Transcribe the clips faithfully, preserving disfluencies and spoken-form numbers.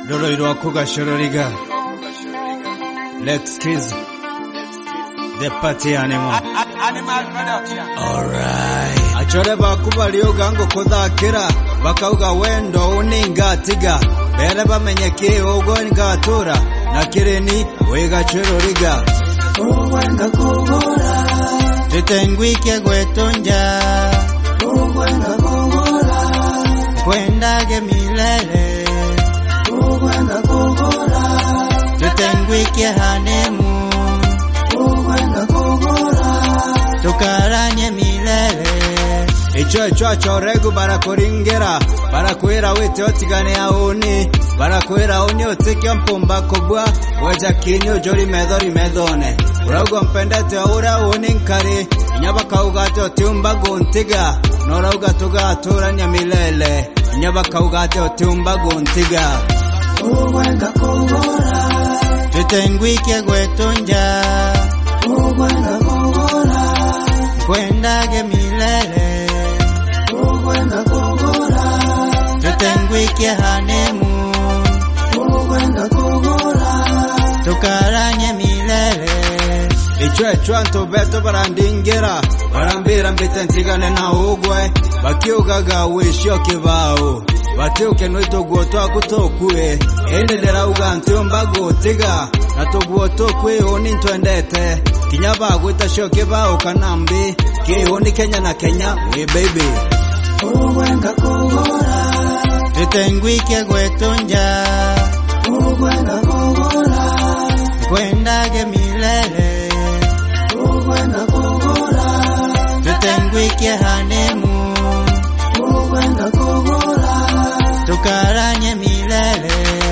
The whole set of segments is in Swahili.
Lolo irwako gashororiga Lex Kids The Party Animal Animal Production. Alright Achore bakubaliyo gango kodakira bakauga wendo uningatiga bere bamenyeke ogwo ngatura nakireni wegachororiga Uwenda kugura Tutengwike gwetonja Uwenda kugura Kwendage milele Uwenda kugura Tutengwike hanemu Uwenda kugura Tukaranye milele Icho icho achoregu barakuringera barakwera wete otigane aoni barakwera oni otike mpumba kubwa waja kinyo jori medori medone urago mpendete ura oni nkari nyabaka ugate otiumba guntiga nora ugatuga aturanya milele nyabaka ugate otiumba guntiga Uwenda kugura Tutengwike gwetonja Uwenda kugura Kwendage milele Uwenda kugura Tutengwike hanemu Uwenda kugura Tukaranye milele Ichwe chwa ntobeto barandingera barambira mbite nsigane na ugwe bakiugaga wisho kibao batiuke nwito gwoto kutokwe endelera ugantumba gotiga natogwotokwe oni ntwendete kinyaba gwita shoke bao kanambi kioni Kenya na Kenya we baby Uwenda kugura Tutengwike gwetonja Uwenda kugura Kwendage milele Uwenda kugura Tutengwike hanemu Uwenda kugura Tukaranye milele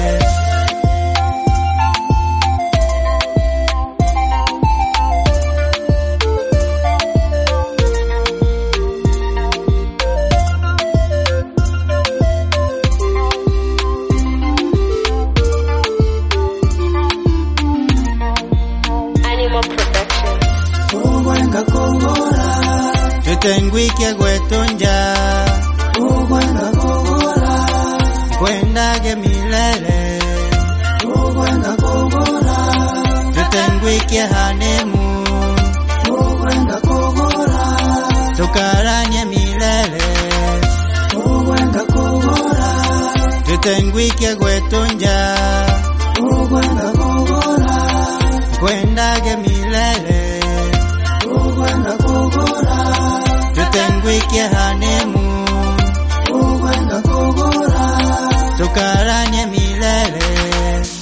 Animal Production. Uwenda kugura Tutengwike gwetonja Uwenda kugura Kwendage milele Uwenda kugura Tutengwike hanemu Uwenda kugura Tukaranye milele Uwenda kugura Tutengwike gwetonja Uwenda kugura Kwendage milele Uwenda kugura Tutengwike hanemu Uwenda kugura Tukaranye milele